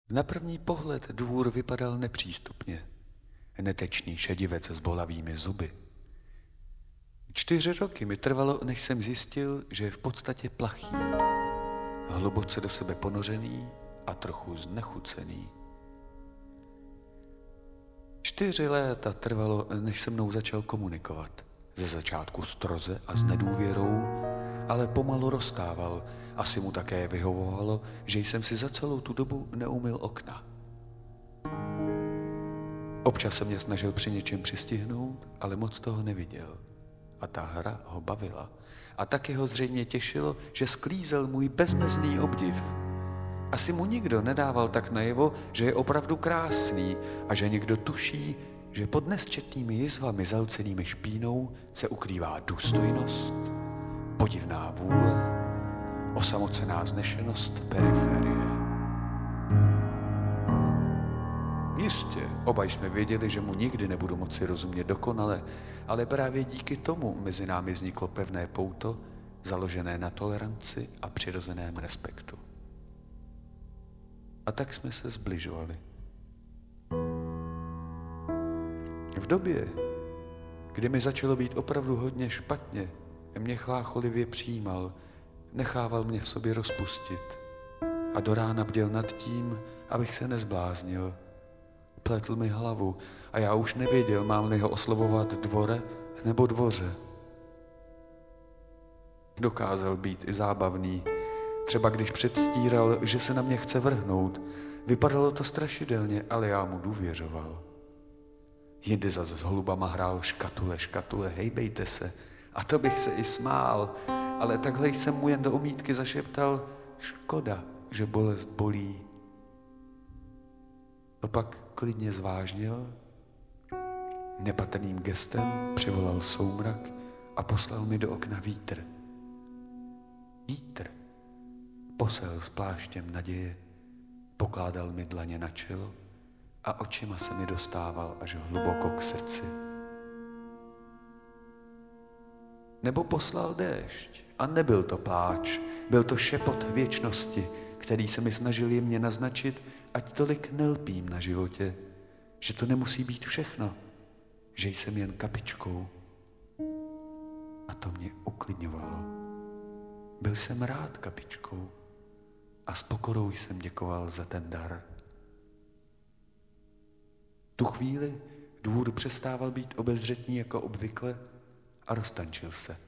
Na první pohled dvůr vypadal nepřístupně. Netečný šedivec s bolavými zuby. 4 roky mi trvalo, než jsem zjistil, že je v podstatě plachý, hluboce do sebe ponořený a trochu znechucený. 4 léta trvalo, než se mnou začal komunikovat. Ze začátku stroze a s nedůvěrou, ale pomalu roztával. Asi mu také vyhovovalo, že jsem si za celou tu dobu neumyl okna. Občas se mě snažil při něčem přistihnout, ale moc toho neviděl. A ta hra ho bavila. A taky ho zřejmě těšilo, že sklízel můj bezmezný obdiv. Asi mu nikdo nedával tak najevo, že je opravdu krásný a že někdo tuší, že pod nesčetnými jizvami zalcenými špínou se ukrývá důstojnost, podivná vůle, osamocená znešenost periferie. Jistě, oba jsme věděli, že mu nikdy nebudu moci rozumět dokonale, ale právě díky tomu mezi námi vzniklo pevné pouto, založené na toleranci a přirozeném respektu. A tak jsme se zbližovali. V době, kdy mi začalo být opravdu hodně špatně, mě chlácholivě přijímal, nechával mě v sobě rozpustit a do rána bděl nad tím, abych se nezbláznil. Pletl mi hlavu a já už nevěděl, mám-li ho oslovovat dvore nebo dvoře. Dokázal být i zábavný, třeba když předstíral, že se na mě chce vrhnout. Vypadalo to strašidelně, ale já mu důvěřoval. Jindy zas s holubama hrál škatule, hejbejte se. A to bych se i smál, ale takhle jsem mu jen do omítky zašeptal, škoda, že bolest bolí. Opak klidně zvážnil, nepatrným gestem přivolal soumrak a poslal mi do okna vítr. Vítr posel s pláštěm naděje, pokládal mi dlaně na čelo a očima se mi dostával až hluboko k srdci. Nebo poslal déšť a nebyl to pláč, byl to šepot věčnosti, který se mi snažil jemně naznačit, ať tolik nelpím na životě, že to nemusí být všechno, že jsem jen kapičkou. A to mě uklidňovalo. Byl jsem rád kapičkou a s pokorou jsem děkoval za ten dar. Tu chvíli dvůr přestával být obezřetný jako obvykle a roztančil se.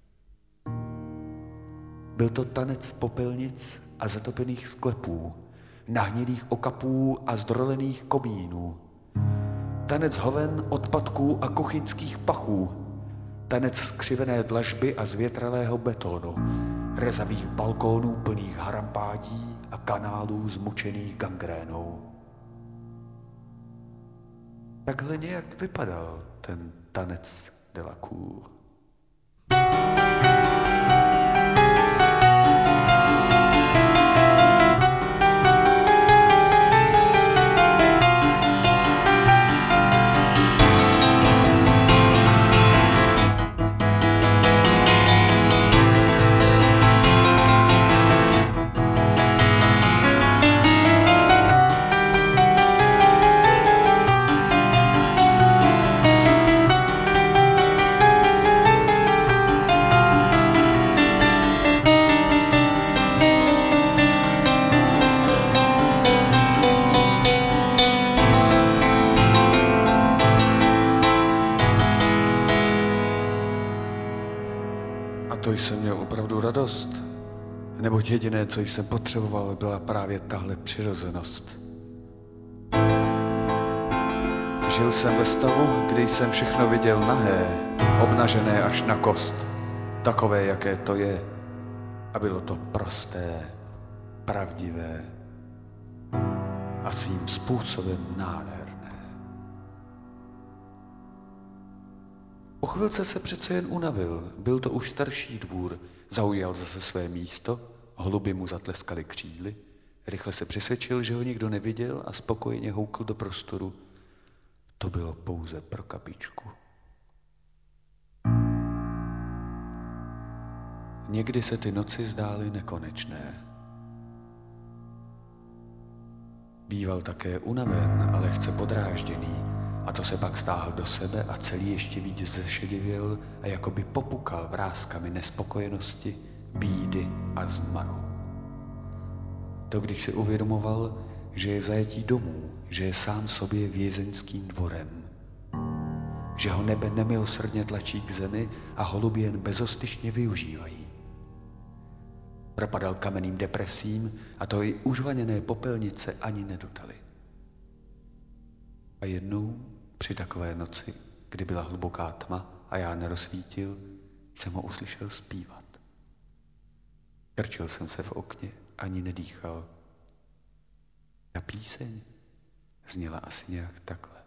Byl to tanec popelnic a zatopených sklepů, nahnilých okapů a zdrolených komínů. Tanec hoven, odpadků a kuchyňských pachů. Tanec skřivené dlažby a zvětralého betonu. Rezavých balkónů plných harampádí a kanálů zmučených gangrénou. Takhle nějak vypadal ten tanec de la cour. To jsem měl opravdu radost, neboť jediné, co jsem potřeboval, byla právě tahle přirozenost. Žil jsem ve stavu, kdy jsem všechno viděl nahé, obnažené až na kost, takové, jaké to je. A bylo to prosté, pravdivé a svým způsobem nádherné. Po chvilce se přece jen unavil, byl to už starší dvůr, zaujal zase své místo, holuby mu zatleskaly křídly, rychle se přesvědčil, že ho nikdo neviděl a spokojeně houkl do prostoru. To bylo pouze pro kapičku. Někdy se ty noci zdály nekonečné. Býval také unaven a lehce podrážděný, a to se pak stáhl do sebe a celý ještě víc zešedivěl a jakoby popukal vrázkami nespokojenosti, bídy a zmaru. To, když si uvědomoval, že je zajetí domů, že je sám sobě vězeňským dvorem, že ho nebe nemilosrdně tlačí k zemi a holubi jen bezostyšně využívají. Propadal kamenným depresím a to i užvaněné popelnice ani nedotaly. A jednou při takové noci, kdy byla hluboká tma a já nerozsvítil, jsem ho uslyšel zpívat. Krčil jsem se v okně, ani nedýchal. Ta píseň zněla asi nějak takhle.